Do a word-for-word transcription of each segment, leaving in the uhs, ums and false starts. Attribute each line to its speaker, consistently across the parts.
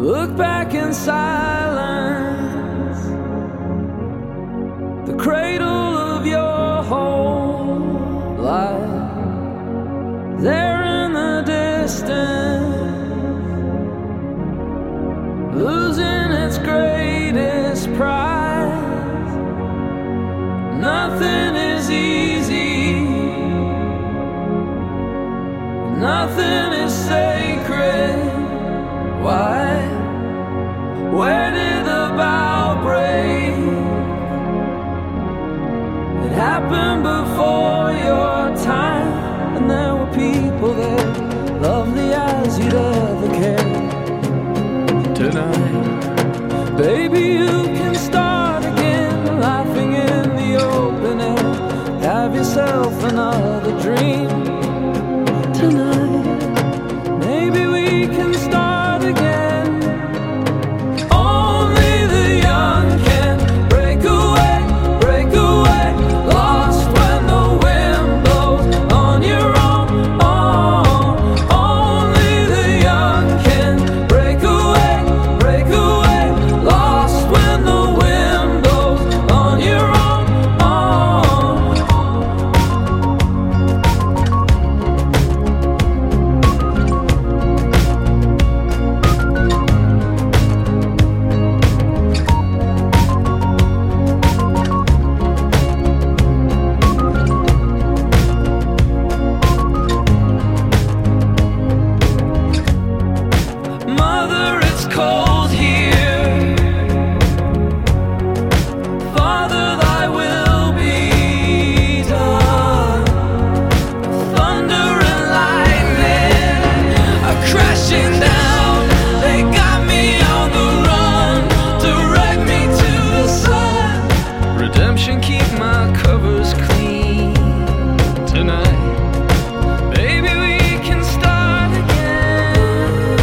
Speaker 1: Look back in silence, the cradle of your whole life, there in the distance, losing its greatest prize. Nothing is easy, nothing is sacred. Why? Where did the bow break? It happened before your time, and there were people there, lovely as you'd ever care. Tonight, baby, you can start again, laughing in the open air. Have yourself another dream. Tonight, maybe we can start again. Only the young can break away, break away, lost when the wind blows on your own. Oh, only the young can break away, break away, lost when the wind blows on your own. Mother, it's cold here. Father, thy will be done. Thunder and lightning are crashing down. They got me on the run, direct me to the sun. Redemption, keep my covers clean. Tonight, baby, we can start again.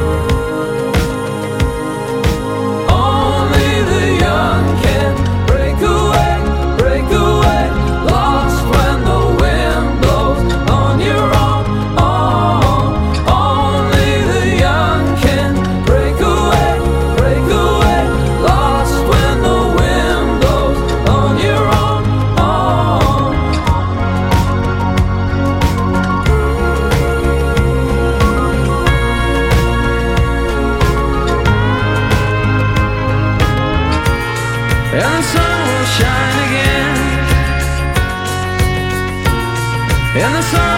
Speaker 1: Only the young can break away, break away, lost when the wind blows on your own. Oh, only the young can break away, break away, lost when the wind blows on your own. Oh. And the sun will shine again, and the sun